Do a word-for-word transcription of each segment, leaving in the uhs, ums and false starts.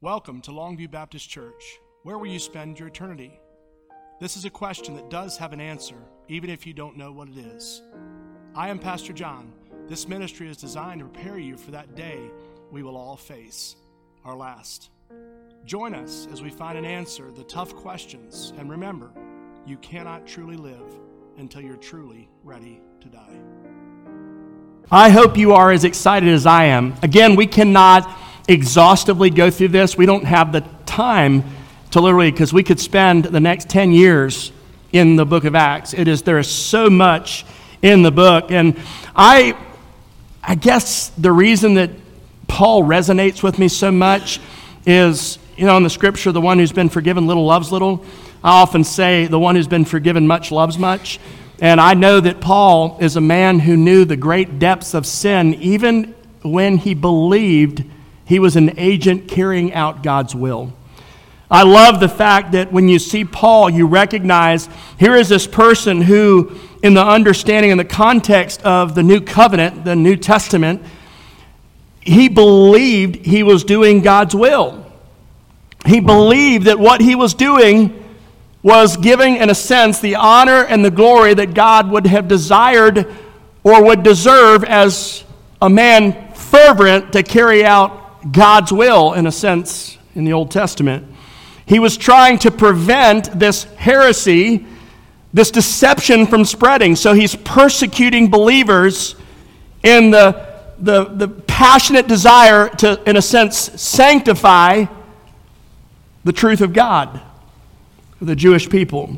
Welcome to Longview Baptist Church. Where will you spend your eternity? This is a question that does have an answer, even if you don't know what it is. I am Pastor John. This ministry is designed to prepare you for that day we will all face, our last. Join us as we find an answer to the tough questions, and remember, you cannot truly live until you're truly ready to die. I hope you are as excited as I am. Again, we cannot exhaustively go through this. We don't have the time to literally, because we could spend the next ten years in the book of Acts. It is, there is so much in the book. And I, I guess the reason that Paul resonates with me so much is, you know, in the scripture, the one who's been forgiven little loves little. I often say the one who's been forgiven much loves much. And I know that Paul is a man who knew the great depths of sin, even when he believed he was an agent carrying out God's will. I love the fact that when you see Paul, you recognize here is this person who, in the understanding and the context of the New Covenant, the New Testament, he believed he was doing God's will. He believed that what he was doing was giving, in a sense, the honor and the glory that God would have desired or would deserve as a man fervent to carry out God's will, in a sense, in the Old Testament. He was trying to prevent this heresy, this deception from spreading. So he's persecuting believers in the, the, the passionate desire to, in a sense, sanctify the truth of God, the Jewish people.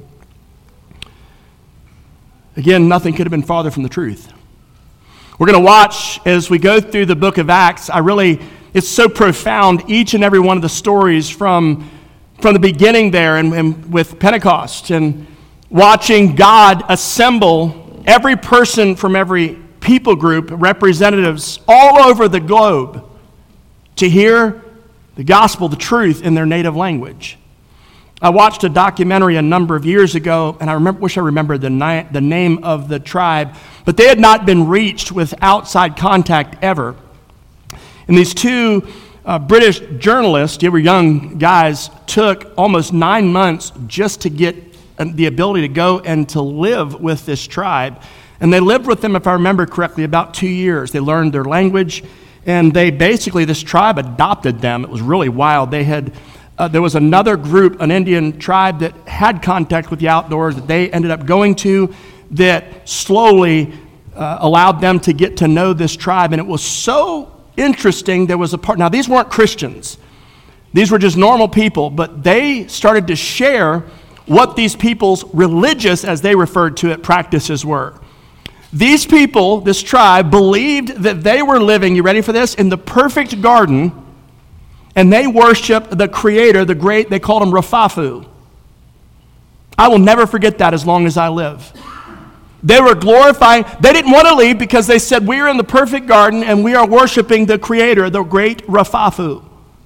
Again, nothing could have been farther from the truth. We're going to watch as we go through the book of Acts. I really, it's so profound, each and every one of the stories from, from the beginning there and, and with Pentecost, and watching God assemble every person from every people group, representatives all over the globe, to hear the gospel, the truth, in their native language. I watched a documentary a number of years ago, and I remember, wish I remembered the, ni- the name of the tribe, but they had not been reached with outside contact ever. And these two uh, British journalists, they were young guys, took almost nine months just to get the ability to go and to live with this tribe. And they lived with them, if I remember correctly, about two years. They learned their language, and they basically, this tribe adopted them. It was really wild. They had... Uh, there was another group, an Indian tribe, that had contact with the outdoors that they ended up going to that slowly uh, allowed them to get to know this tribe. And it was so interesting. There was a part, now these weren't Christians. These were just normal people, but they started to share what these people's religious, as they referred to it, practices were. These people, this tribe, believed that they were living, you ready for this, in the perfect garden. And they worshiped the Creator, the great, they called him Rafafu. I will never forget that as long as I live. They were glorifying, they didn't want to leave because they said, we are in the perfect garden and we are worshiping the Creator, the great Rafafu.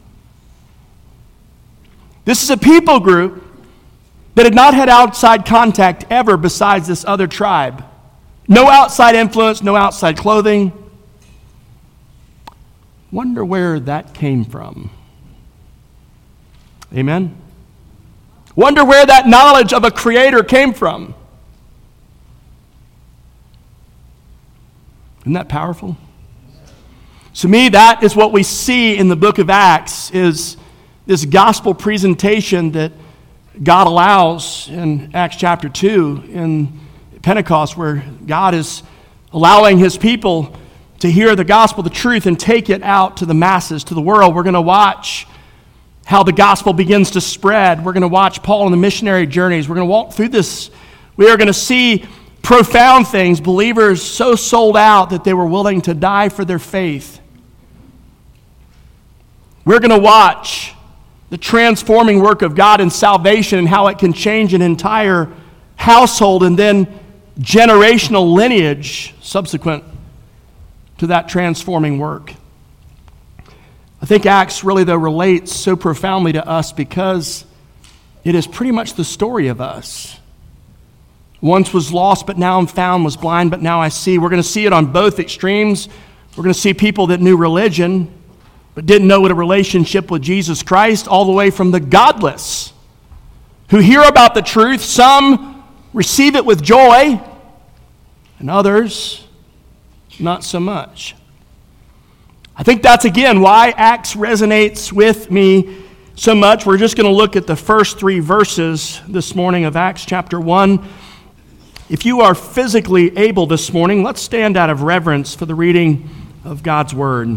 This is a people group that had not had outside contact ever besides this other tribe. No outside influence, no outside clothing. Wonder where that came from. Amen? Wonder where that knowledge of a Creator came from. Isn't that powerful? To me, that is what we see in the book of Acts, is this gospel presentation that God allows in Acts chapter two, in Pentecost, where God is allowing his people to hear the gospel, the truth, and take it out to the masses, to the world. We're going to watch how the gospel begins to spread. We're going to watch Paul on the missionary journeys. We're going to walk through this. We are going to see profound things, believers so sold out that they were willing to die for their faith. We're going to watch the transforming work of God in salvation and how it can change an entire household and then generational lineage subsequent to that transforming work. I think Acts really, though, relates so profoundly to us because it is pretty much the story of us. Once was lost, but now I'm found, was blind, but now I see. We're going to see it on both extremes. We're going to see people that knew religion, but didn't know what a relationship with Jesus Christ, all the way from the godless, who hear about the truth. Some receive it with joy, and others not so much. I think that's, again, why Acts resonates with me so much. We're just going to look at the first three verses this morning of Acts chapter one. If you are physically able this morning, let's stand out of reverence for the reading of God's Word.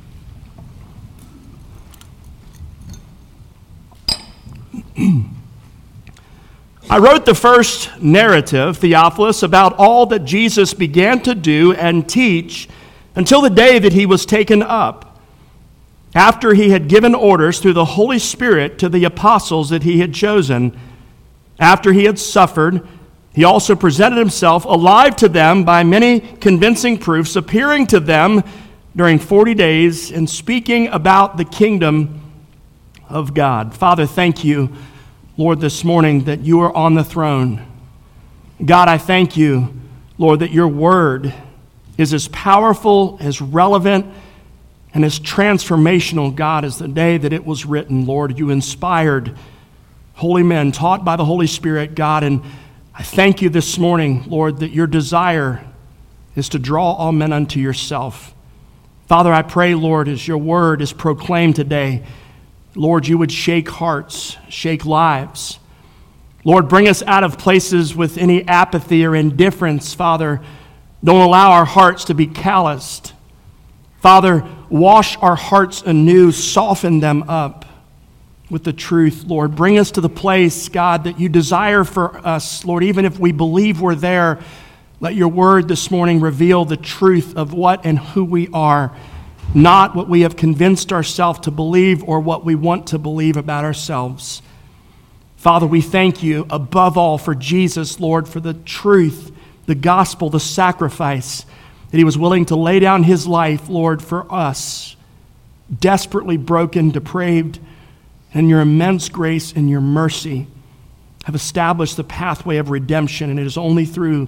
I wrote the first narrative, Theophilus, about all that Jesus began to do and teach until the day that he was taken up, after he had given orders through the Holy Spirit to the apostles that he had chosen. After he had suffered, he also presented himself alive to them by many convincing proofs, appearing to them during forty days and speaking about the kingdom of God. Father, thank you, Lord, this morning that you are on the throne. God, I thank you, Lord, that your word is as powerful, as relevant, and as transformational, God, as the day that it was written. Lord, you inspired holy men taught by the Holy Spirit, God, and I thank you this morning, Lord, that your desire is to draw all men unto yourself. Father, I pray, Lord, as your word is proclaimed today, Lord, you would shake hearts, shake lives. Lord, bring us out of places with any apathy or indifference, Father. Don't allow our hearts to be calloused. Father, wash our hearts anew, soften them up with the truth, Lord. Bring us to the place, God, that you desire for us, Lord, even if we believe we're there. Let your word this morning reveal the truth of what and who we are, not what we have convinced ourselves to believe or what we want to believe about ourselves. Father, we thank you above all for Jesus, Lord, for the truth, the gospel, the sacrifice, that he was willing to lay down his life, Lord, for us, desperately broken, depraved, and your immense grace and your mercy have established the pathway of redemption, and it is only through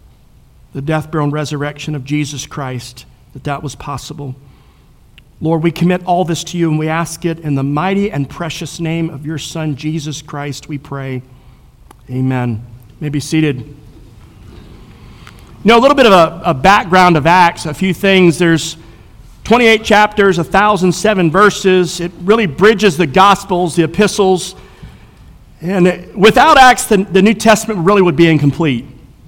the death, burial, and resurrection of Jesus Christ that that was possible. Lord, we commit all this to you, and we ask it in the mighty and precious name of your Son, Jesus Christ, we pray. Amen. You may be seated. You know, a little bit of a, a background of Acts, a few things. There's twenty-eight chapters, one thousand seven verses. It really bridges the Gospels, the epistles. And it, without Acts, the, the New Testament really would be incomplete.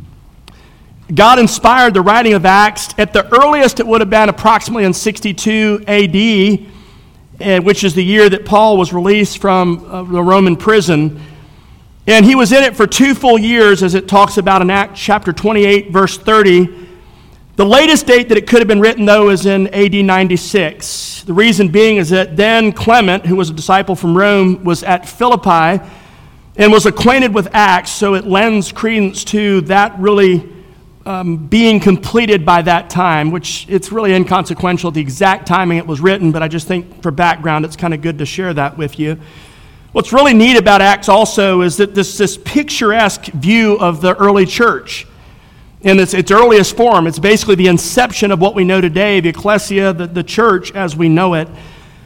God inspired the writing of Acts. At the earliest, it would have been approximately in sixty-two A D, which is the year that Paul was released from uh, the Roman prison. And he was in it for two full years, as it talks about in Acts chapter twenty-eight, verse thirty. The latest date that it could have been written, though, is in A D ninety-six. The reason being is that then Clement, who was a disciple from Rome, was at Philippi and was acquainted with Acts, so it lends credence to that really um, being completed by that time, which it's really inconsequential, the exact timing it was written, but I just think for background it's kind of good to share that with you. What's really neat about Acts also is that this, this picturesque view of the early church in its, its earliest form. It's basically the inception of what we know today, the ecclesia, the, the church as we know it.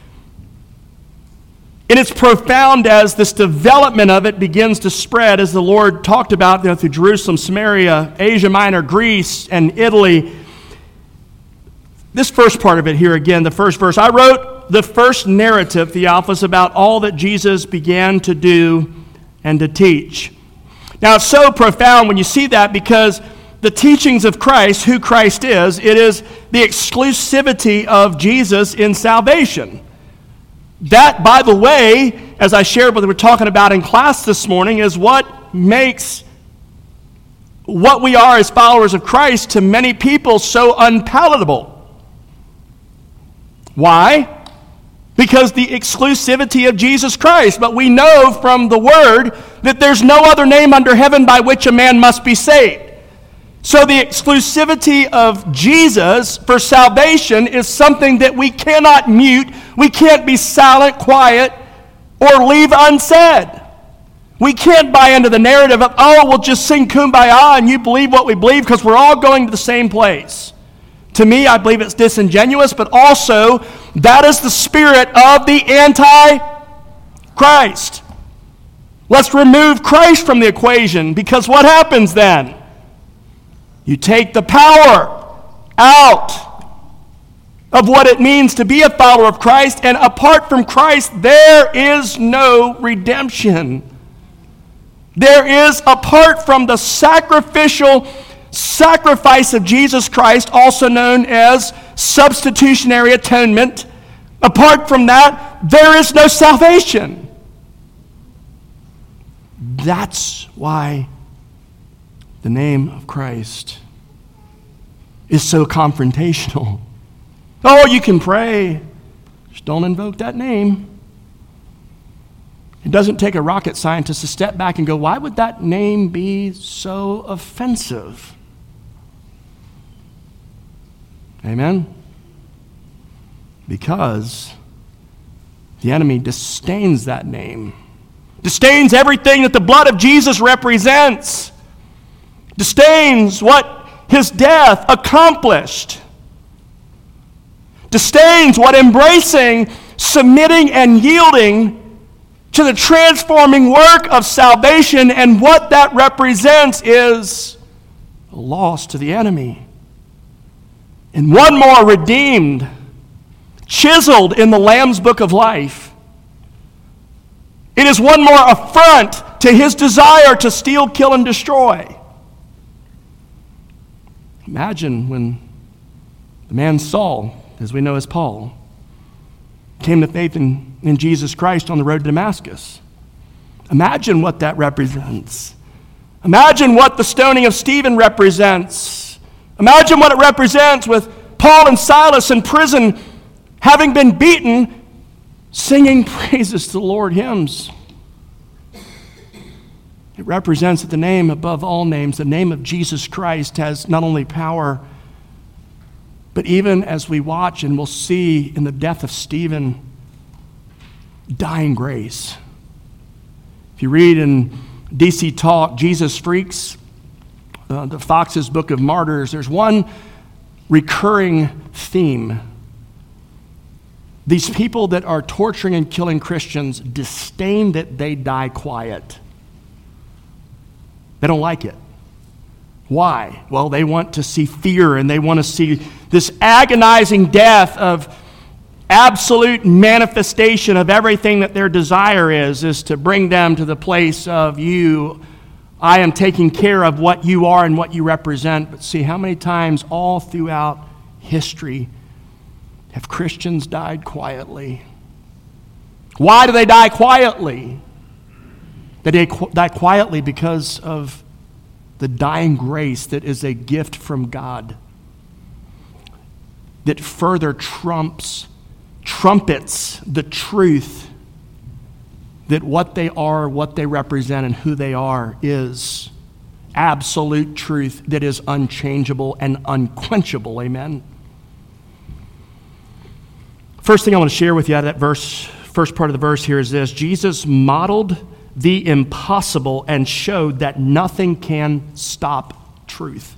And it's profound as this development of it begins to spread, as the Lord talked about, you know, through Jerusalem, Samaria, Asia Minor, Greece, and Italy. This first part of it here again, the first verse. I wrote the first narrative, Theophilus, about all that Jesus began to do and to teach. Now, it's so profound when you see that, because the teachings of Christ, who Christ is, it is the exclusivity of Jesus in salvation. That, by the way, as I shared what we were talking about in class this morning, is what makes what we are as followers of Christ to many people so unpalatable. Why? Because the exclusivity of Jesus Christ. But we know from the Word that there's no other name under heaven by which a man must be saved. So the exclusivity of Jesus for salvation is something that we cannot mute. We can't be silent, quiet, or leave unsaid. We can't buy into the narrative of, oh, we'll just sing Kumbaya and you believe what we believe because we're all going to the same place. To me, I believe it's disingenuous, but also That is the spirit of the Antichrist. Let's remove Christ from the equation, because what happens then? You take the power out of what it means to be a follower of Christ, and apart from Christ, there is no redemption. There is, apart from the sacrificial sacrifice of Jesus Christ, also known as substitutionary atonement, apart from that, there is no salvation. That's why the name of Christ is so confrontational. Oh, you can pray, just don't invoke that name. It doesn't take a rocket scientist to step back and go, why would that name be so offensive? Amen? Because the enemy disdains that name. Disdains everything that the blood of Jesus represents. Disdains what his death accomplished. Disdains what embracing, submitting, and yielding to the transforming work of salvation, and what that represents is a loss to the enemy. And one more redeemed, chiseled in the Lamb's Book of Life. It is one more affront to his desire to steal, kill, and destroy. Imagine when the man Saul, as we know as Paul, came to faith in, in Jesus Christ on the road to Damascus. Imagine what that represents. Imagine what the stoning of Stephen represents. Imagine what it represents with Paul and Silas in prison, having been beaten, singing praises to the Lord, hymns. It represents that the name above all names, the name of Jesus Christ, has not only power, but even as we watch and we'll see in the death of Stephen, dying grace. If you read in D C Talk, Jesus Freaks, uh, the Fox's Book of Martyrs, there's one recurring theme. These people that are torturing and killing Christians disdain that they die quiet. They don't like it. Why? Well, they want to see fear, and they want to see this agonizing death of absolute manifestation of everything that their desire is, is to bring them to the place of you, I am taking care of what you are and what you represent. But see, how many times all throughout history have Christians died quietly? Why do they die quietly? They die quietly because of the dying grace that is a gift from God that further trumps, trumpets the truth that what they are, what they represent, and who they are is absolute truth that is unchangeable and unquenchable. Amen? First thing I want to share with you out of that verse, first part of the verse here is this. Jesus modeled the impossible and showed that nothing can stop truth.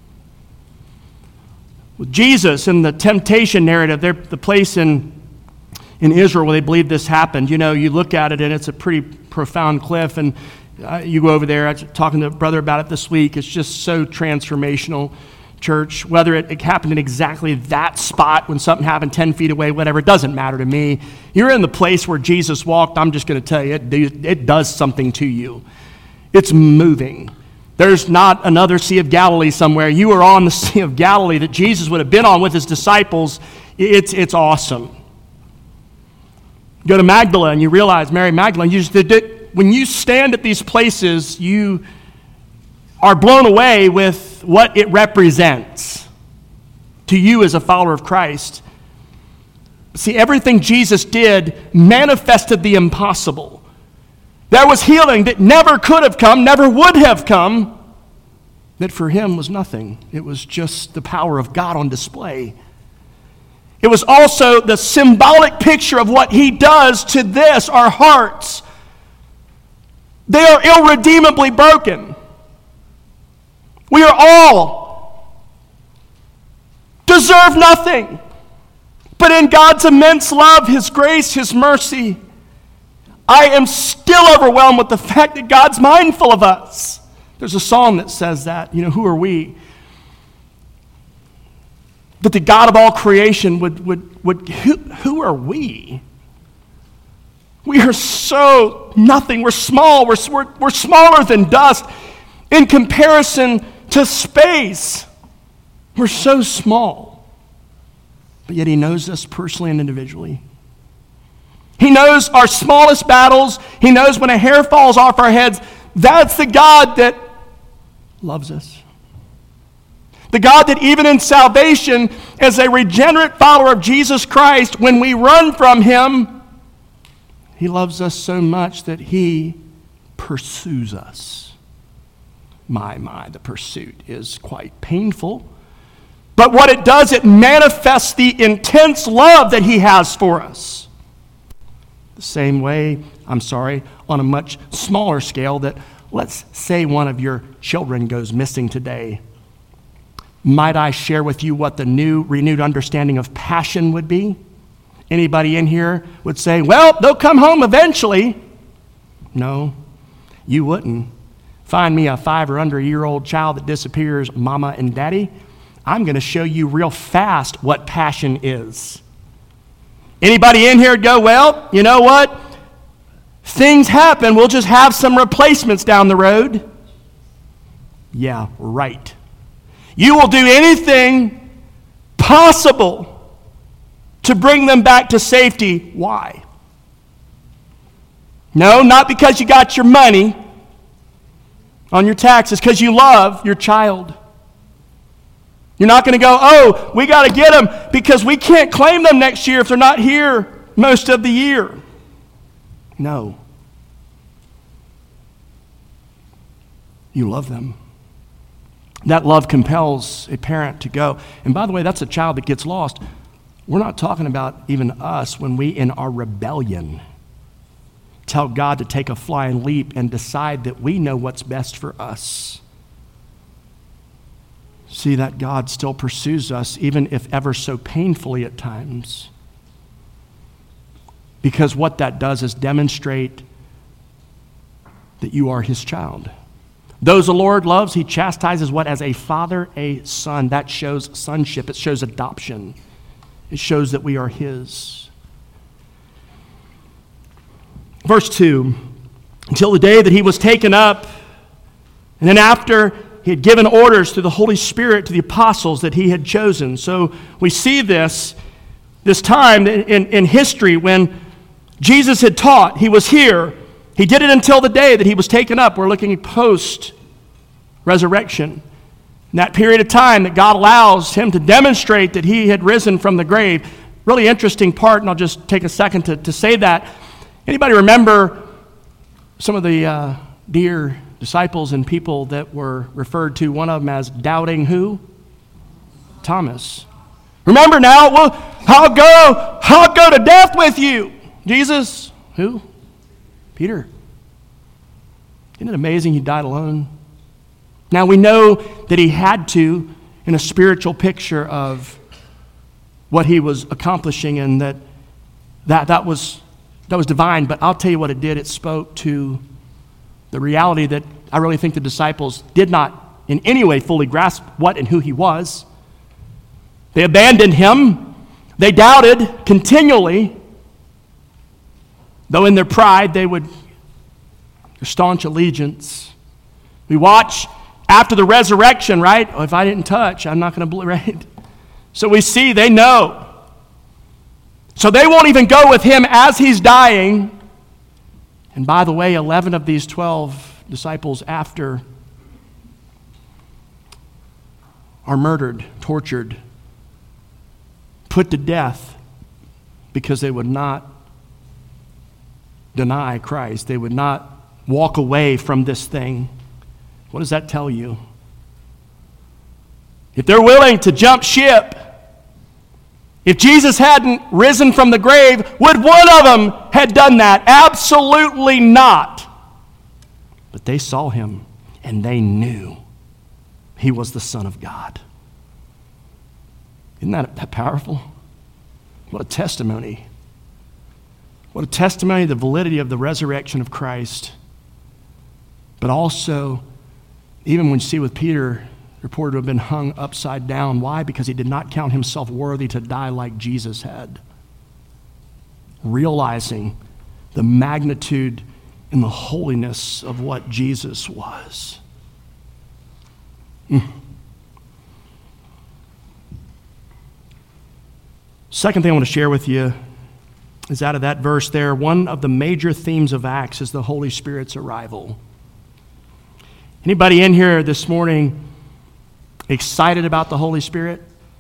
With Jesus in the temptation narrative, they're the place in, in Israel where they believe this happened. You know, you look at it and it's a pretty profound cliff, and uh, you go over there. I was talking to a brother about it this week. It's just so transformational, church. Whether it, it happened in exactly that spot when something happened ten feet away, whatever, it doesn't matter to me. You're in the place where Jesus walked. I'm just going to tell you, it, it does something to you. It's moving. There's not another Sea of Galilee somewhere. You are on the Sea of Galilee that Jesus would have been on with his disciples. It's, it's awesome. Go to Magdala and you realize, Mary Magdalene, you just, when you stand at these places, you are blown away with what it represents to you as a follower of Christ. See, everything Jesus did manifested the impossible. There was healing that never could have come, never would have come, that for him was nothing. It was just the power of God on display. It was also the symbolic picture of what he does to this, our hearts. They are irredeemably broken. We are all deserve nothing. But in God's immense love, His grace, His mercy, I am still overwhelmed with the fact that God's mindful of us. There's a psalm that says that, you know, who are we? That the God of all creation would, would, would who, who are we? We are so nothing. We're small. We're, we're, we're smaller than dust in comparison to space. We're so small. But yet He knows us personally and individually. He knows our smallest battles. He knows when a hair falls off our heads. That's the God that loves us. The God that even in salvation, as a regenerate follower of Jesus Christ, when we run from Him, He loves us so much that He pursues us. My, my, the pursuit is quite painful. But what it does, it manifests the intense love that He has for us. The same way, I'm sorry, on a much smaller scale, that let's say one of your children goes missing today. Might I share with you what the new, renewed understanding of passion would be? Anybody in here would say, well, they'll come home eventually. No, you wouldn't. Find me a five or under a year old child that disappears, mama and daddy. I'm going to show you real fast what passion is. Anybody in here would go, well, you know what? Things happen. We'll just have some replacements down the road. Yeah, right. You will do anything possible to bring them back to safety. Why? No, not because you got your money on your taxes, because you love your child. You're not going to go, oh, we got to get them because we can't claim them next year if they're not here most of the year. No. You love them. That love compels a parent to go. And by the way, that's a child that gets lost. We're not talking about even us when we, in our rebellion, tell God to take a flying leap and decide that we know what's best for us. See that God still pursues us, even if ever so painfully at times. Because what that does is demonstrate that you are His child. Those the Lord loves, He chastises what? As a father, a son. That shows sonship. It shows adoption. It shows that we are His. Verse two, until the day that He was taken up, and then after He had given orders through the Holy Spirit to the apostles that He had chosen. So we see this, this time in, in history when Jesus had taught. He was here. He did it until the day that He was taken up. We're looking at post-resurrection. In that period of time that God allows Him to demonstrate that He had risen from the grave. Really interesting part, and I'll just take a second to, to say that. Anybody remember some of the uh, dear disciples and people that were referred to, one of them as doubting who? Thomas. Remember now, well, I'll go, I'll go to death with you. Jesus, who? Peter. Isn't it amazing He died alone? Now we know that He had to, in a spiritual picture of what He was accomplishing, and that that, that was that was divine, but I'll tell you what it did. It spoke to the reality that I really think the disciples did not in any way fully grasp what and who He was. They abandoned Him. They doubted continually, though in their pride they would, their staunch allegiance. We watch after the resurrection, right? Oh, if I didn't touch, I'm not going to believe, right? So we see they know. So they won't even go with Him as He's dying. And by the way, eleven of these twelve disciples after are murdered, tortured, put to death because they would not deny Christ. They would not walk away from this thing. What does that tell you? If they're willing to jump ship, if Jesus hadn't risen from the grave, would one of them have done that? Absolutely not. But they saw Him and they knew He was the Son of God. Isn't that powerful? What What a testimony. What a testimony of the validity of the resurrection of Christ. But also, even when you see with Peter, reported to have been hung upside down. Why? Because he did not count himself worthy to die like Jesus had. Realizing the magnitude and the holiness of what Jesus was. Mm. Second thing I want to share with you is out of that verse there, one of the major themes of Acts is the Holy Spirit's arrival. Anybody in here this morning excited about the Holy Spirit?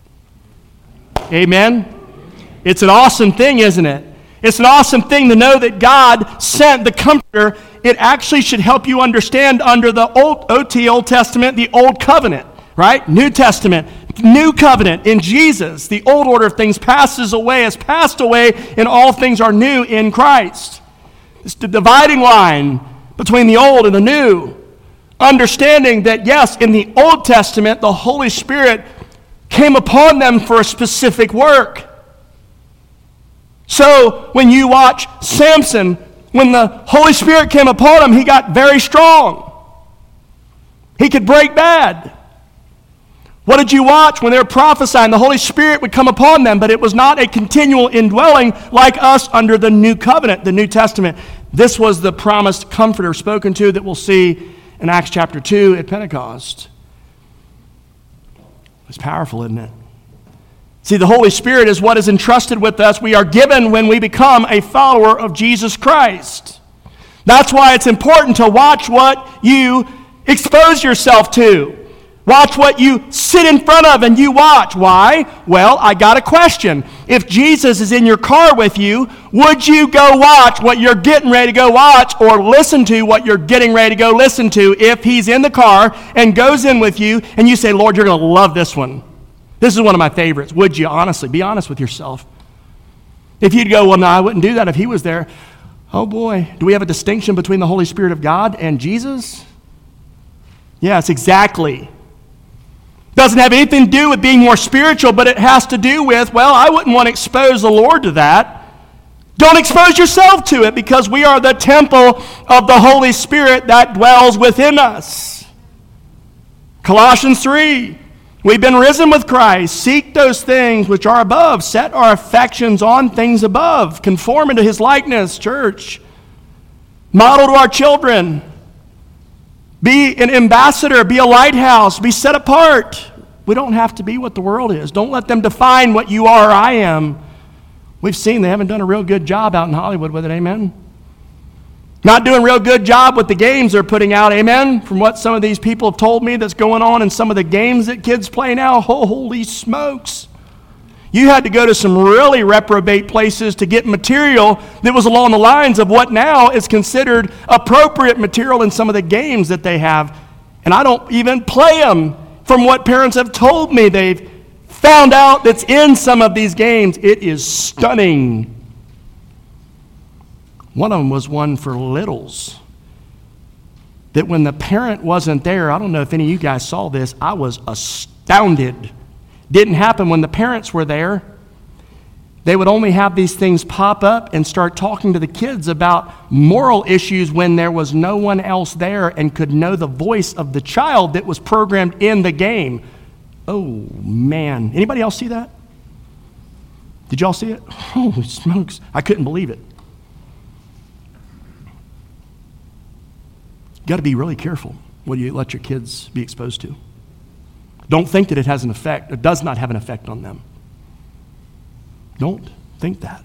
Amen? It's an awesome thing, isn't it? It's an awesome thing to know that God sent the Comforter. It actually should help you understand under the Old O T, Old Testament, the Old Covenant, right? New Testament, New Covenant in Jesus. The old order of things passes away, has passed away, and all things are new in Christ. It's the dividing line between the old and the new. Understanding that, yes, in the Old Testament, the Holy Spirit came upon them for a specific work. So when you watch Samson, when the Holy Spirit came upon him, he got very strong. He could break bad. What did you watch when they were prophesying? The Holy Spirit would come upon them, but it was not a continual indwelling like us under the New Covenant, the New Testament. This was the promised Comforter spoken to that we'll see in Acts chapter two at Pentecost. It's powerful, isn't it? See, the Holy Spirit is what is entrusted with us. We are given when we become a follower of Jesus Christ. That's why it's important to watch what you expose yourself to. Watch what you sit in front of and you watch. Why? Well, I got a question. If Jesus is in your car with you, would you go watch what you're getting ready to go watch or listen to what you're getting ready to go listen to if he's in the car and goes in with you and you say, Lord, you're going to love this one. This is one of my favorites. Would you honestly? Be honest with yourself. If you'd go, well, no, I wouldn't do that if he was there. Oh boy, do we have a distinction between the Holy Spirit of God and Jesus? Yes, exactly. Doesn't have anything to do with being more spiritual, but it has to do with, well, I wouldn't want to expose the Lord to that. Don't expose yourself to it because we are the temple of the Holy Spirit that dwells within us. Colossians three, we've been risen with Christ. Seek those things which are above. Set our affections on things above. Conform into his likeness, church. Model to our children. Be an ambassador, be a lighthouse, be set apart. We don't have to be what the world is. Don't let them define what you are or I am. We've seen they haven't done a real good job out in Hollywood with it, amen? Not doing a real good job with the games they're putting out, amen? From what some of these people have told me that's going on in some of the games that kids play now, holy smokes. You had to go to some really reprobate places to get material that was along the lines of what now is considered appropriate material in some of the games that they have. And I don't even play them from what parents have told me they've found out that's in some of these games. It is stunning. One of them was one for littles. That when the parent wasn't there, I don't know if any of you guys saw this, I was astounded. Didn't happen when the parents were there. They would only have these things pop up and start talking to the kids about moral issues when there was no one else there and could know the voice of the child that was programmed in the game. Oh, man. Anybody else see that? Did y'all see it? Holy smokes. I couldn't believe it. You got to be really careful what you let your kids be exposed to. Don't think that it has an effect, or does not have an effect on them. Don't think that.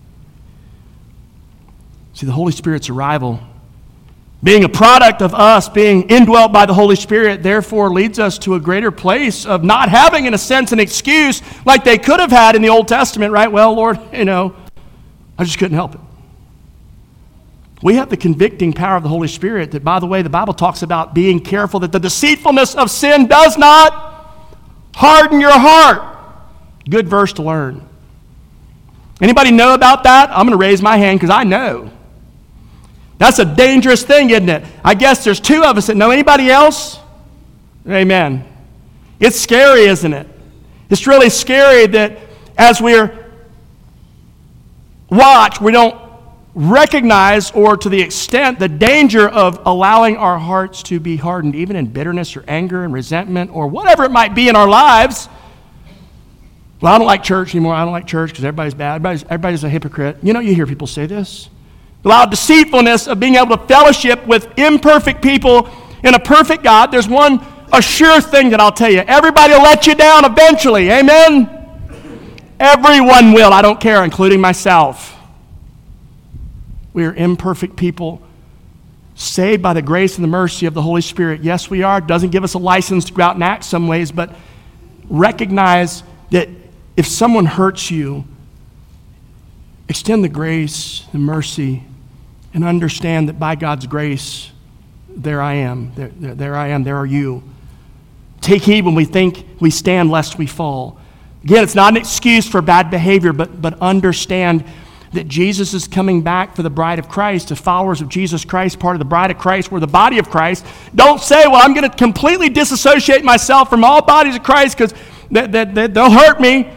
See, the Holy Spirit's arrival, being a product of us being indwelt by the Holy Spirit, therefore leads us to a greater place of not having, in a sense, an excuse like they could have had in the Old Testament, right? Well, Lord, you know, I just couldn't help it. We have the convicting power of the Holy Spirit that, by the way, the Bible talks about being careful that the deceitfulness of sin does not harden your heart. Good verse to learn. Anybody know about that? I'm going to raise my hand because I know. That's a dangerous thing, isn't it? I guess there's two of us that know. Anybody else? Amen. It's scary, isn't it? It's really scary that as we're watch, we don't recognize, or to the extent, the danger of allowing our hearts to be hardened, even in bitterness or anger and resentment or whatever it might be in our lives. Well, I don't like church anymore. I don't like church because everybody's bad. Everybody's, everybody's a hypocrite. You know, you hear people say this. Allow deceitfulness of being able to fellowship with imperfect people and a perfect God. There's one a sure thing that I'll tell you. Everybody will let you down eventually. Amen? Everyone will. I don't care, including myself. We are imperfect people, saved by the grace and the mercy of the Holy Spirit. Yes, we are. It doesn't give us a license to go out and act some ways, but recognize that if someone hurts you, extend the grace and mercy and understand that by God's grace, there I am. There, there, there I am. There are you. Take heed when we think we stand lest we fall. Again, it's not an excuse for bad behavior, but, but understand that Jesus is coming back for the bride of Christ, the followers of Jesus Christ, part of the bride of Christ. We're the body of Christ. Don't say, well, I'm going to completely disassociate myself from all bodies of Christ because they, they, they, they'll hurt me.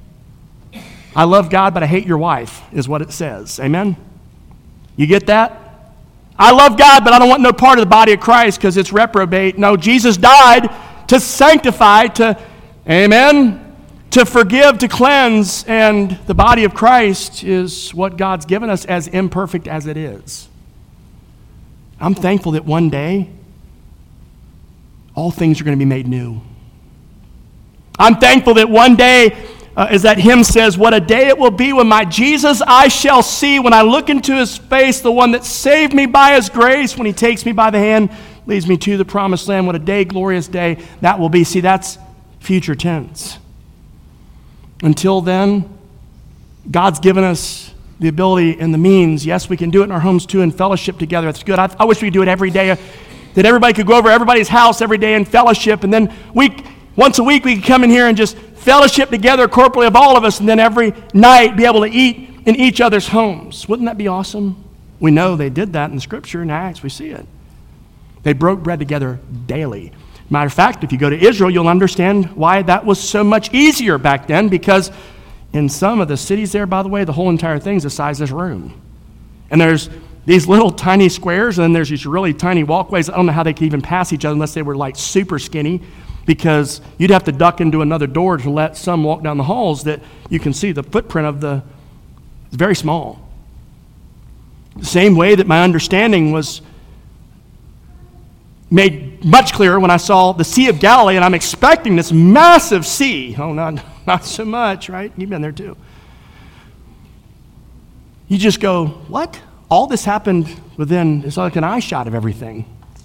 I love God, but I hate your wife, is what it says. Amen? You get that? I love God, but I don't want no part of the body of Christ because it's reprobate. No, Jesus died to sanctify, to, amen, to forgive, to cleanse, and the body of Christ is what God's given us, as imperfect as it is. I'm thankful that one day all things are going to be made new. I'm thankful that one day, Uh, as that hymn says, what a day it will be when my Jesus I shall see, when I look into his face, the one that saved me by his grace, when he takes me by the hand, leads me to the promised land. What a day, glorious day that will be. See, that's future tense. Until then, God's given us the ability and the means. Yes, we can do it in our homes too and fellowship together. That's good. I, I wish we could do it every day, that everybody could go over everybody's house every day and fellowship, and then we, once a week we could come in here and just fellowship together corporately of all of us, and then every night be able to eat in each other's homes. Wouldn't that be awesome? We know they did that in the Scripture, in Acts. We see it. They broke bread together daily. Matter of fact, if you go to Israel, you'll understand why that was so much easier back then, because in some of the cities there, by the way, the whole entire thing's the size of this room. And there's these little tiny squares, and then there's these really tiny walkways. I don't know how they could even pass each other unless they were like super skinny, because you'd have to duck into another door to let some walk down the halls that you can see the footprint of the, it's very small. The same way that my understanding was made much clearer when I saw the Sea of Galilee, and I'm expecting this massive sea. Oh, not, not so much, right? You've been there too. You just go, what? All this happened within, it's like an eye shot of everything.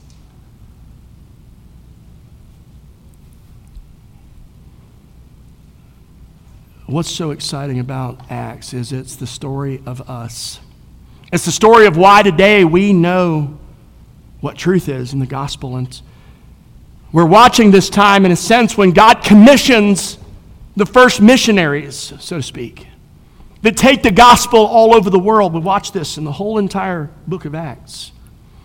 What's so exciting about Acts is it's the story of us. It's the story of why today we know what truth is in the gospel. And we're watching this time, in a sense, when God commissions the first missionaries, so to speak, that take the gospel all over the world. We watch this in the whole entire book of Acts.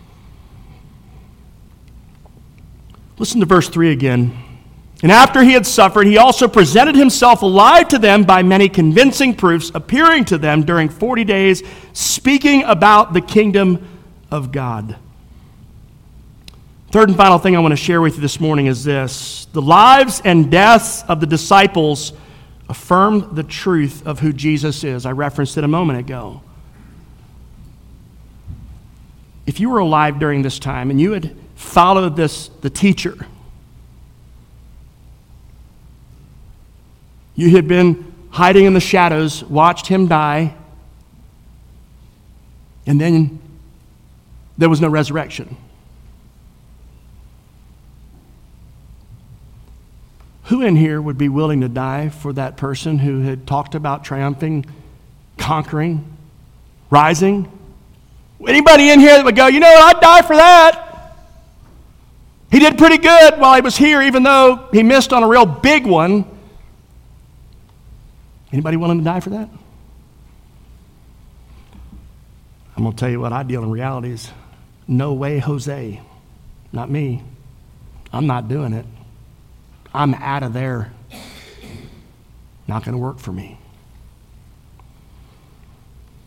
Listen to verse three again. And after he had suffered, he also presented himself alive to them by many convincing proofs, appearing to them during forty days, speaking about the kingdom of God. Third and final thing I want to share with you this morning is this. The lives and deaths of the disciples affirmed the truth of who Jesus is. I referenced it a moment ago. If you were alive during this time and you had followed this, the teacher, you had been hiding in the shadows, watched him die, and then there was no resurrection. Who in here would be willing to die for that person who had talked about triumphing, conquering, rising? Anybody in here that would go, you know, I'd die for that. He did pretty good while he was here, even though he missed on a real big one. Anybody willing to die for that? I'm going to tell you what I deal in reality is, no way, Jose. Not me. I'm not doing it. I'm out of there. Not going to work for me.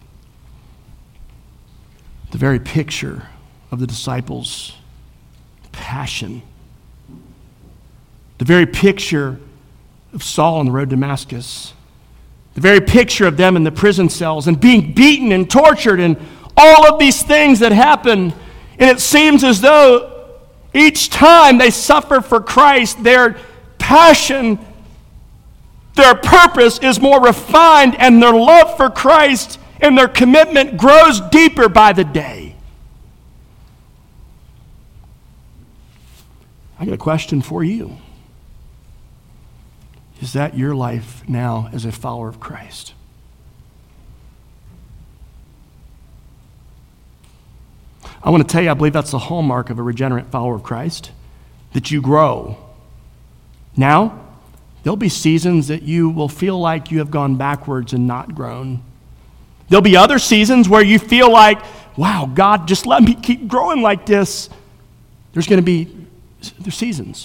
very picture of the disciples' passion. The very picture of Saul on the road to Damascus. The very picture of them in the prison cells and being beaten and tortured and all of these things that happen. And it seems as though each time they suffer for Christ, their passion, their purpose is more refined, and their love for Christ and their commitment grows deeper by the day. I got a question for you. Is that your life now as a follower of Christ? I want to tell you, I believe that's the hallmark of a regenerate follower of Christ, that you grow. Now, there'll be seasons that you will feel like you have gone backwards and not grown. There'll be other seasons where you feel like, wow, God, just let me keep growing like this. There's going to be there's seasons.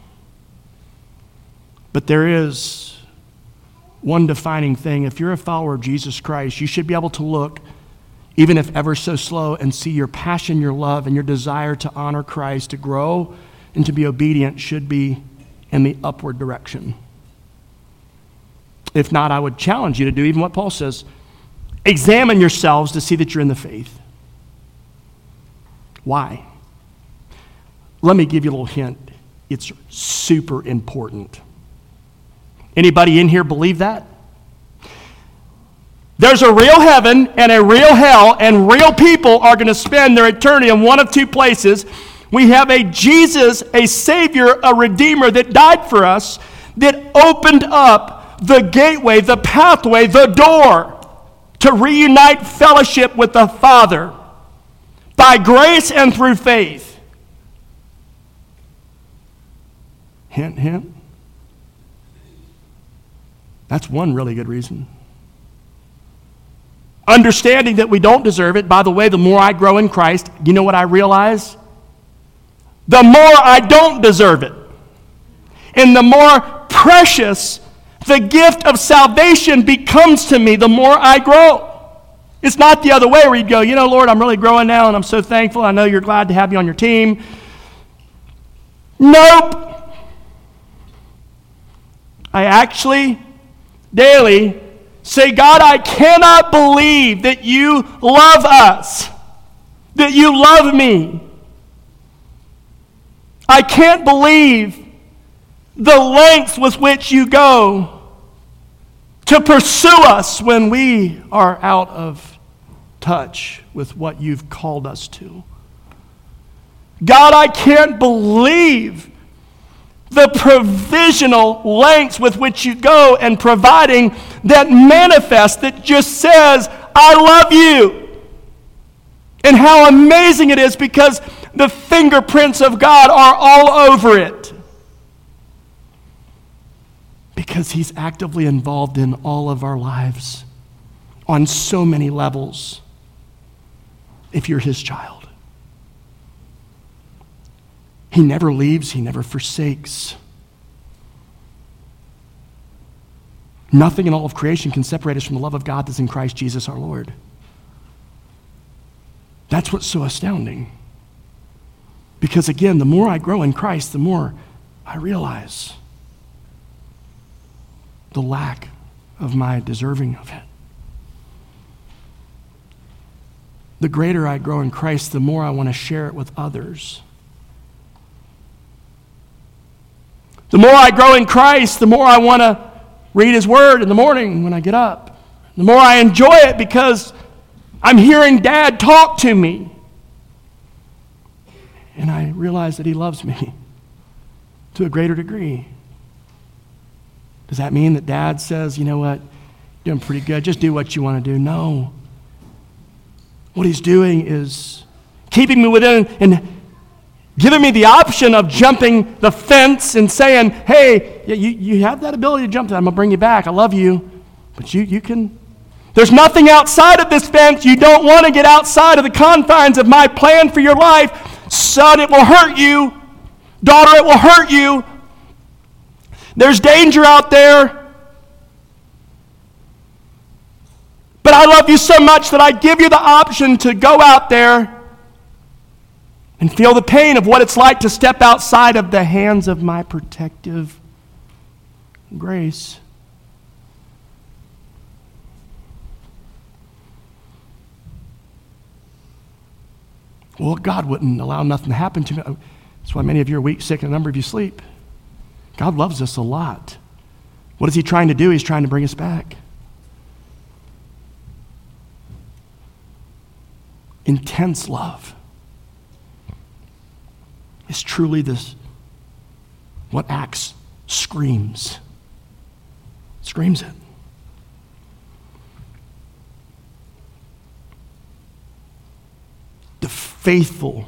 But there is one defining thing. If you're a follower of Jesus Christ, you should be able to look, even if ever so slow, and see your passion, your love, and your desire to honor Christ, to grow and to be obedient should be in the upward direction. If not, I would challenge you to do even what Paul says. Examine yourselves to see that you're in the faith. Why? Let me give you a little hint. It's super important. Anybody in here believe that? There's a real heaven and a real hell, and real people are going to spend their eternity in one of two places. We have a Jesus, a Savior, a Redeemer that died for us, that opened up the gateway, the pathway, the door to reunite fellowship with the Father by grace and through faith. Hint, hint. That's one really good reason. Understanding that we don't deserve it. By the way, the more I grow in Christ, you know what I realize? The more I don't deserve it. And the more precious the gift of salvation becomes to me, the more I grow. It's not the other way where you go, you know, Lord, I'm really growing now and I'm so thankful. I know you're glad to have me on your team. Nope. I actually daily say, God, I cannot believe that you love us, that you love me. I can't believe the lengths with which you go to pursue us when we are out of touch with what you've called us to. God, I can't believe the provisional lengths with which you go and providing that manifest, that just says, I love you. And how amazing it is because the fingerprints of God are all over it. Because he's actively involved in all of our lives on so many levels if you're his child. He never leaves, he never forsakes. Nothing in all of creation can separate us from the love of God that's in Christ Jesus our Lord. That's what's so astounding. Because again, the more I grow in Christ, the more I realize the lack of my deserving of it. The greater I grow in Christ, the more I want to share it with others. The more I grow in Christ, the more I want to read his word in the morning when I get up. The more I enjoy it because I'm hearing Dad talk to me. And I realize that he loves me to a greater degree. Does that mean that Dad says, you know what, you're doing pretty good, just do what you want to do? No. What he's doing is keeping me within and giving me the option of jumping the fence and saying, hey, you, you have that ability to jump that. I'm going to bring you back. I love you. But you, you can. There's nothing outside of this fence. You don't want to get outside of the confines of my plan for your life. Son, it will hurt you. Daughter, it will hurt you. There's danger out there. But I love you so much that I give you the option to go out there and feel the pain of what it's like to step outside of the hands of my protective grace. Well, God wouldn't allow nothing to happen to me. That's why many of you are weak, sick, and a number of you sleep. God loves us a lot. What is he trying to do? He's trying to bring us back. Intense love is truly this, what Acts screams. Screams it. The faithful,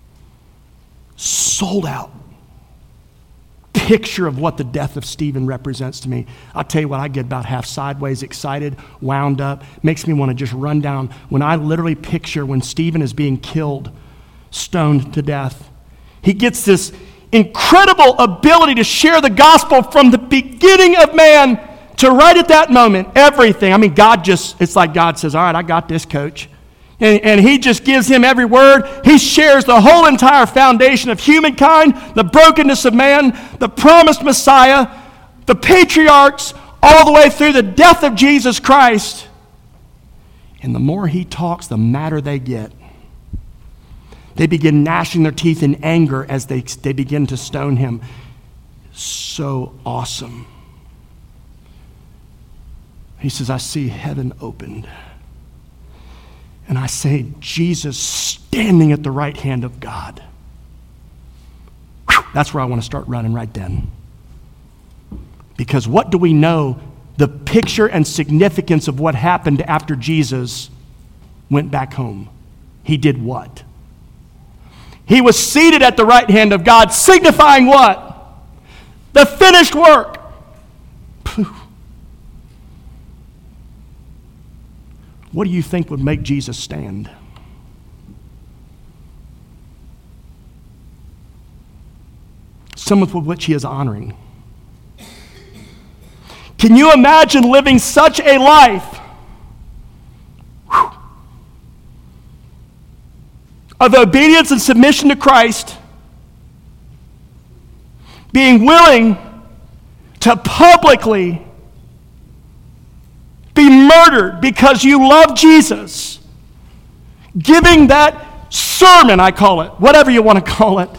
sold out picture of what the death of Stephen represents to me. I'll tell you what, I get about half sideways excited, wound up, makes me want to just run down. When I literally picture when Stephen is being killed, stoned to death, he gets this incredible ability to share the gospel from the beginning of man to right at that moment, everything. I mean, God just, it's like God says, all right, I got this, coach. And, and he just gives him every word. He shares the whole entire foundation of humankind, the brokenness of man, the promised Messiah, the patriarchs, all the way through the death of Jesus Christ. And the more he talks, the madder they get. They begin gnashing their teeth in anger as they, they begin to stone him. So awesome. He says, I see heaven opened. And I say, Jesus standing at the right hand of God. Whew, that's where I want to start running right then. Because what do we know? The picture and significance of what happened after Jesus went back home. He did what? He was seated at the right hand of God, signifying what? The finished work. What do you think would make Jesus stand? Someone with which he is honoring. Can you imagine living such a life whew, of obedience and submission to Christ, being willing to publicly be murdered because you love Jesus, giving that sermon, I call it, whatever you want to call it,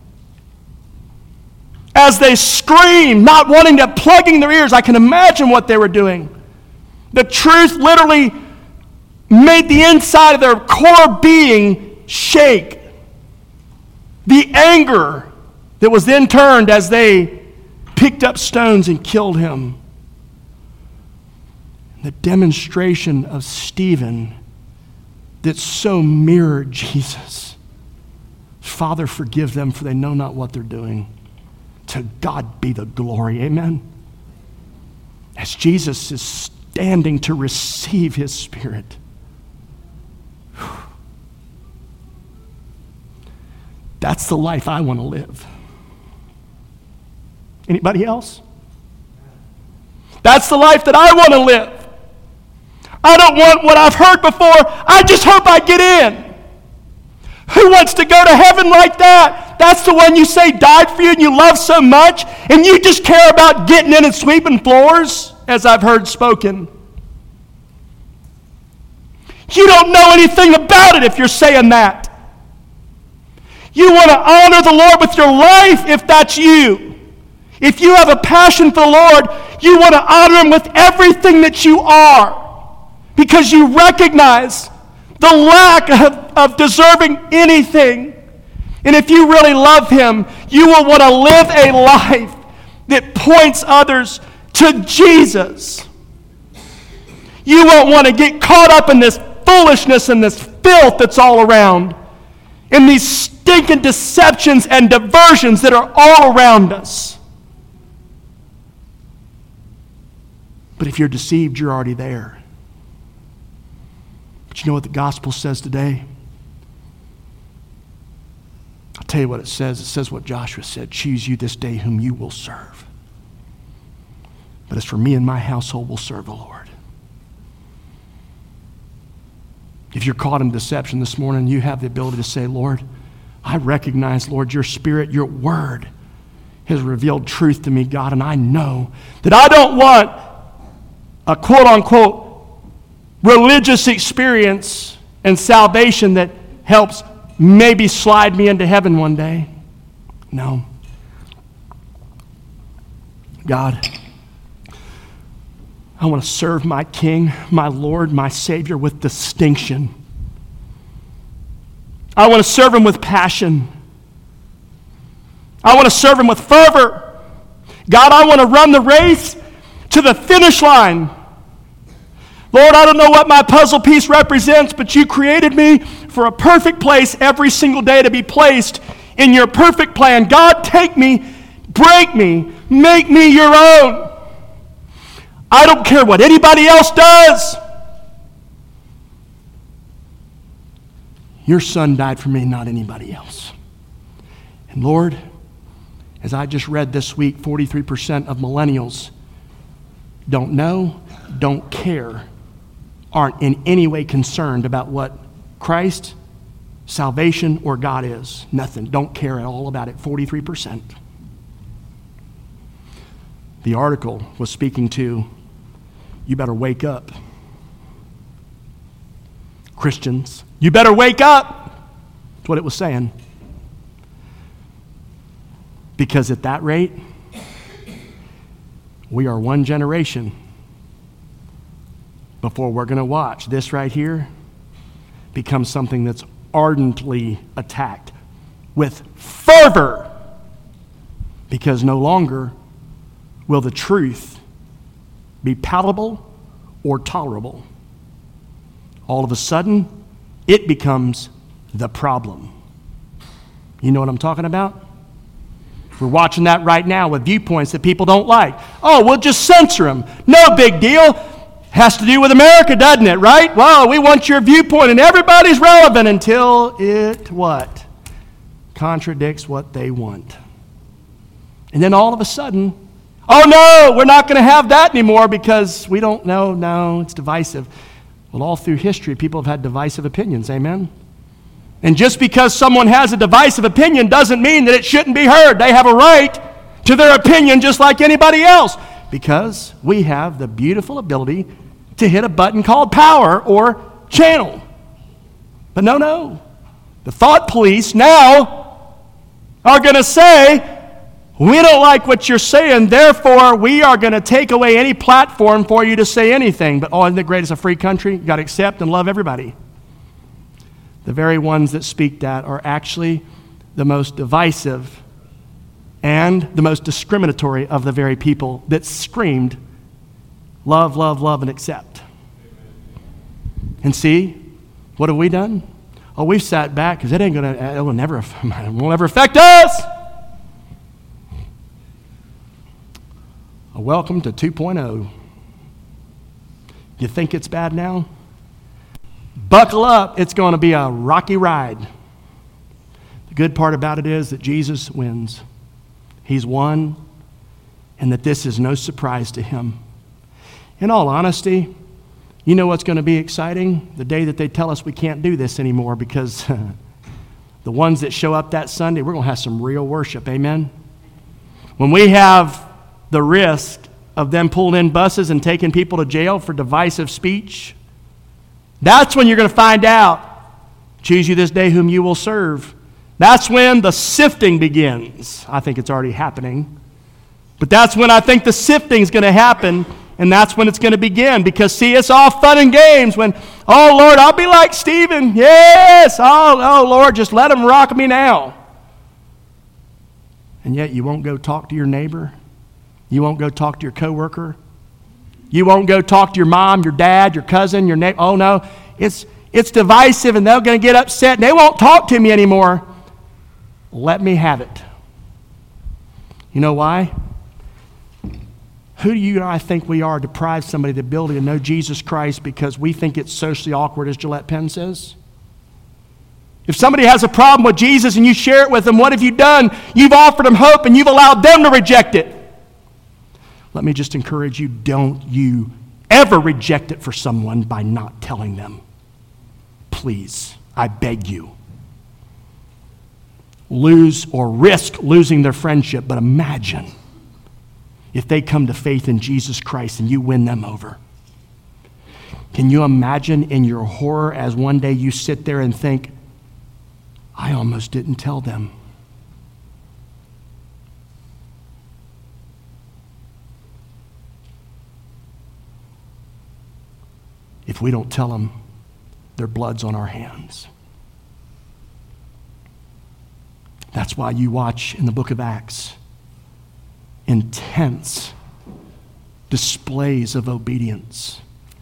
as they scream, not wanting to, plugging their ears. I can imagine what they were doing. The truth literally made the inside of their core being shake. The anger that was then turned as they picked up stones and killed him. The demonstration of Stephen that so mirrored Jesus. Father, forgive them, for they know not what they're doing. To God be the glory. Amen. As Jesus is standing to receive his Spirit. That's the life I want to live. Anybody else? That's the life that I want to live. I don't want what I've heard before. I just hope I get in. Who wants to go to heaven like that? That's the one you say died for you and you love so much, and you just care about getting in and sweeping floors, as I've heard spoken. You don't know anything about it if you're saying that. You want to honor the Lord with your life if that's you. If you have a passion for the Lord, you want to honor him with everything that you are. Because you recognize the lack of, of deserving anything. And if you really love him, you will want to live a life that points others to Jesus. You won't want to get caught up in this foolishness and this filth that's all around. In these stinking deceptions and diversions that are all around us. But if you're deceived, you're already there. But you know what the gospel says today? I'll tell you what it says. It says what Joshua said. Choose you this day whom you will serve. But as for me and my household, will serve the Lord. If you're caught in deception this morning, you have the ability to say, Lord, I recognize, Lord, your Spirit, your word has revealed truth to me, God, and I know that I don't want a quote-unquote religious experience and salvation that helps maybe slide me into heaven one day. No. God, I want to serve my King, my Lord, my Savior with distinction. I want to serve Him with passion. I want to serve Him with fervor. God, I want to run the race to the finish line. Lord, I don't know what my puzzle piece represents, but you created me for a perfect place every single day to be placed in your perfect plan. God, take me, break me, make me your own. I don't care what anybody else does. Your Son died for me, not anybody else. And Lord, as I just read this week, forty-three percent of millennials don't know, don't care, aren't in any way concerned about what Christ, salvation, or God is. Nothing. Don't care at all about it. forty-three percent. The article was speaking to, you better wake up. Christians, you better wake up. That's what it was saying. Because at that rate, we are one generation before we're going to watch this right here become something that's ardently attacked with fervor, because no longer will the truth be palatable or tolerable. All of a sudden, it becomes the problem. You know what I'm talking about? We're watching that right now with viewpoints that people don't like. Oh, we'll just censor them. No big deal. Has to do with America, doesn't it, right? Well, we want your viewpoint, and everybody's relevant until it, what? Contradicts what they want. And then all of a sudden, oh no, we're not going to have that anymore because we don't know. No, it's divisive. Well, all through history, people have had divisive opinions, amen? And just because someone has a divisive opinion doesn't mean that it shouldn't be heard. They have a right to their opinion just like anybody else, because we have the beautiful ability to hit a button called power or channel. But no, no. The thought police now are going to say, we don't like what you're saying, therefore we are going to take away any platform for you to say anything. But oh, isn't it great? It's a free country. You've got to accept and love everybody. The very ones that speak that are actually the most divisive and the most discriminatory of the very people that screamed, love, love, love, and accept. And see, what have we done? Oh, we've sat back because it ain't going to, it will never, it will never affect us. A welcome to two point oh. You think it's bad now? Buckle up, it's going to be a rocky ride. The good part about it is that Jesus wins. He's won, and that this is no surprise to him. In all honesty, you know what's going to be exciting? The day that they tell us we can't do this anymore, because the ones that show up that Sunday, we're going to have some real worship, amen? When we have the risk of them pulling in buses and taking people to jail for divisive speech, that's when you're going to find out, choose you this day whom you will serve. That's when the sifting begins. I think it's already happening. But that's when I think the sifting is going to happen, and that's when it's going to begin. Because, see, it's all fun and games when, oh, Lord, I'll be like Stephen. Yes, oh, oh, Lord, just let him rock me now. And yet you won't go talk to your neighbor. You won't go talk to your coworker. You won't go talk to your mom, your dad, your cousin, your neighbor. Oh, no, it's, it's divisive, and they're going to get upset, and they won't talk to me anymore. Let me have it. You know why? Who do you and I think we are to deprive somebody of the ability to know Jesus Christ because we think it's socially awkward, as Gillette Penn says? If somebody has a problem with Jesus and you share it with them, what have you done? You've offered them hope, and you've allowed them to reject it. Let me just encourage you, don't you ever reject it for someone by not telling them. please, I beg you. Lose or risk losing their friendship, but imagine if they come to faith in Jesus Christ and you win them over. Can you imagine in your horror as one day you sit there and think, I almost didn't tell them. If we don't tell them, their blood's on our hands. That's why you watch in the book of Acts intense displays of obedience.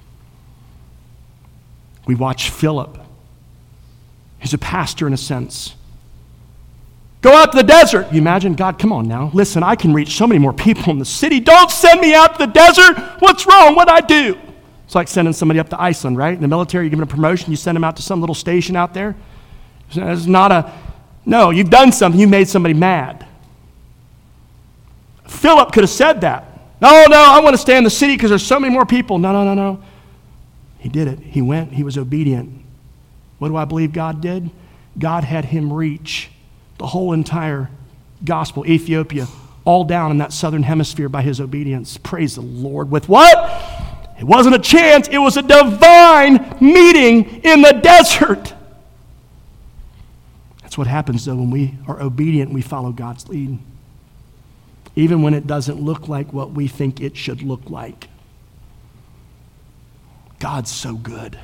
We watch Philip. He's a pastor in a sense. Go out to the desert. You imagine, God, come on now. Listen, I can reach so many more people in the city. Don't send me out to the desert. What's wrong? What'd I do? It's like sending somebody up to Iceland, right? In the military, you give them a promotion, you send them out to some little station out there. It's not a, no, you've done something, you made somebody mad. Philip could have said that. No, no, I want to stay in the city because there's so many more people. No, no, no, no. He did it. He went. He was obedient. What do I believe God did? God had him reach the whole entire gospel, Ethiopia, all down in that southern hemisphere by his obedience. Praise the Lord. With what? It wasn't a chance. It was a divine meeting in the desert. That's what happens, though, when we are obedient and we follow God's lead. Even when it doesn't look like what we think it should look like. God's so good.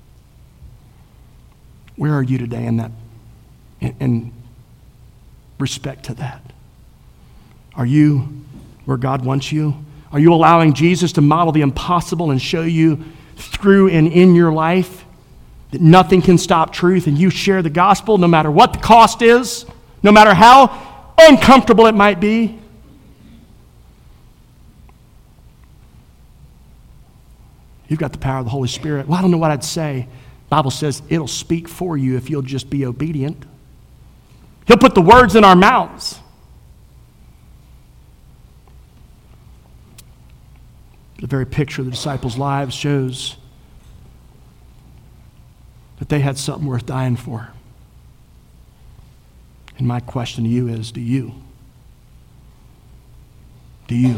Where are you today in that, in, in respect to that? Are you where God wants you? Are you allowing Jesus to model the impossible and show you through and in your life that nothing can stop truth, and you share the gospel no matter what the cost is, no matter how uncomfortable it might be? You've got the power of the Holy Spirit. Well, I don't know what I'd say. The Bible says it'll speak for you if you'll just be obedient. He'll put the words in our mouths. The very picture of the disciples' lives shows that they had something worth dying for. And my question to you is, do you? Do you?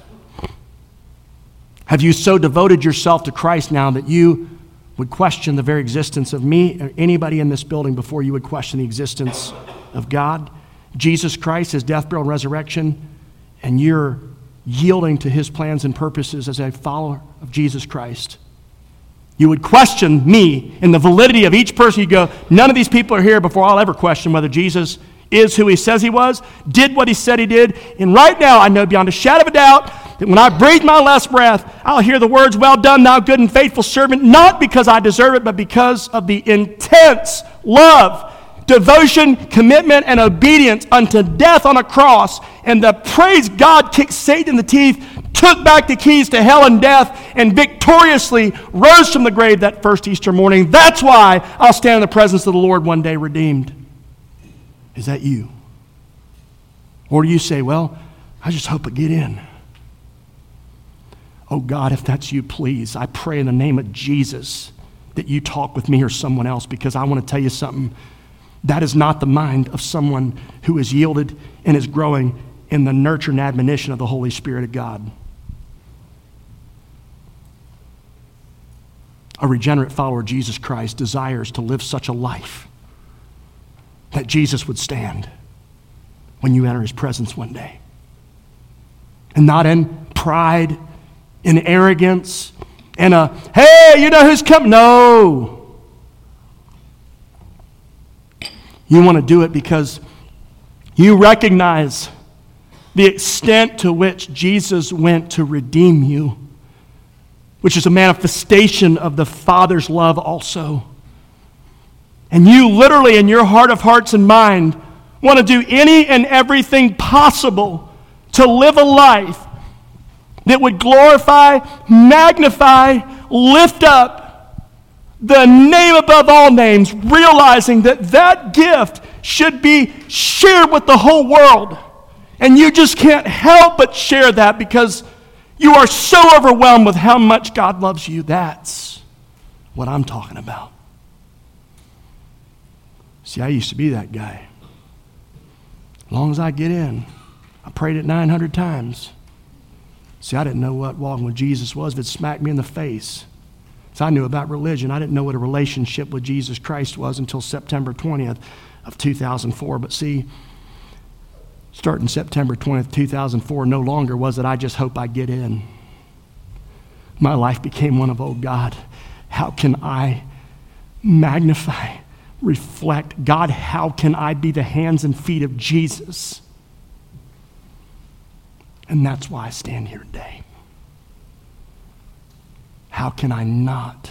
Have you so devoted yourself to Christ now that you would question the very existence of me or anybody in this building before you would question the existence of God, Jesus Christ, his death, burial, and resurrection, and you're yielding to his plans and purposes as a follower of Jesus Christ? You would question me in the validity of each person. You go, none of these people are here before I'll ever question whether Jesus is who he says he was, did what he said he did. And right now, I know beyond a shadow of a doubt that when I breathe my last breath, I'll hear the words, well done, thou good and faithful servant, not because I deserve it, but because of the intense love, devotion, commitment, and obedience unto death on a cross, and the praise God kicked Satan in the teeth, took back the keys to hell and death, and victoriously rose from the grave that first Easter morning. That's why I'll stand in the presence of the Lord one day redeemed. Is that you? Or do you say, well, I just hope I get in? Oh God, if that's you, please, I pray in the name of Jesus that you talk with me or someone else, because I want to tell you something. That is not the mind of someone who is yielded and is growing in the nurture and admonition of the Holy Spirit of God. A regenerate follower of Jesus Christ desires to live such a life that Jesus would stand when you enter his presence one day. And not in pride, in arrogance, in a, hey, you know who's coming? No. You want to do it because you recognize the extent to which Jesus went to redeem you, which is a manifestation of the Father's love also. And you literally, in your heart of hearts and mind, want to do any and everything possible to live a life that would glorify, magnify, lift up the name above all names, realizing that that gift should be shared with the whole world. And you just can't help but share that because you are so overwhelmed with how much God loves you. That's what I'm talking about. See, I used to be that guy. As long as I get in, I prayed it nine hundred times. See, I didn't know what walking with Jesus was if it smacked me in the face. So I knew about religion. I didn't know what a relationship with Jesus Christ was until September twentieth of two thousand four. But see, starting September twentieth, two thousand four, no longer was it, I just hope I get in. My life became one of, oh God, how can I magnify, reflect, God, how can I be the hands and feet of Jesus? And that's why I stand here today. How can I not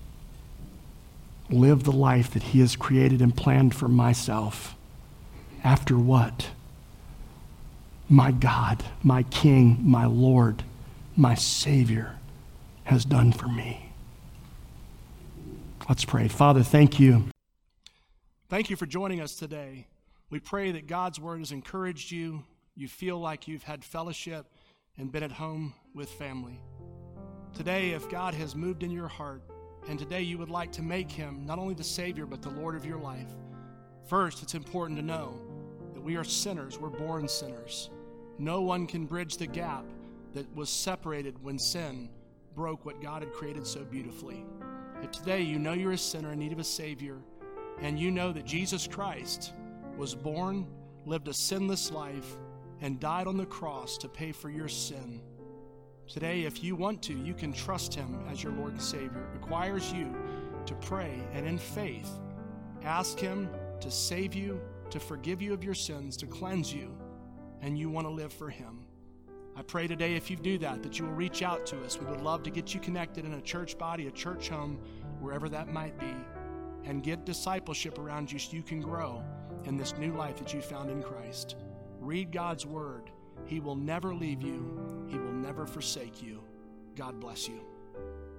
live the life that he has created and planned for myself after what my God, my King, my Lord, my Savior has done for me? Let's pray. Father, thank you. Thank you for joining us today. We pray that God's word has encouraged you. You feel like you've had fellowship and been at home with family. Today, if God has moved in your heart, and today you would like to make him not only the Savior, but the Lord of your life, first, it's important to know that we are sinners. We're born sinners. No one can bridge the gap that was separated when sin broke what God had created so beautifully. If today you know you're a sinner in need of a Savior, and you know that Jesus Christ was born, lived a sinless life, and died on the cross to pay for your sin, today, if you want to, you can trust him as your Lord and Savior. It requires you to pray and in faith ask him to save you, to forgive you of your sins, to cleanse you, and you want to live for him. I pray today, if you do that, that you will reach out to us. We would love to get you connected in a church body, a church home, wherever that might be, and get discipleship around you so you can grow in this new life that you found in Christ. Read God's word. He will never leave you. He will never forsake you. God bless you.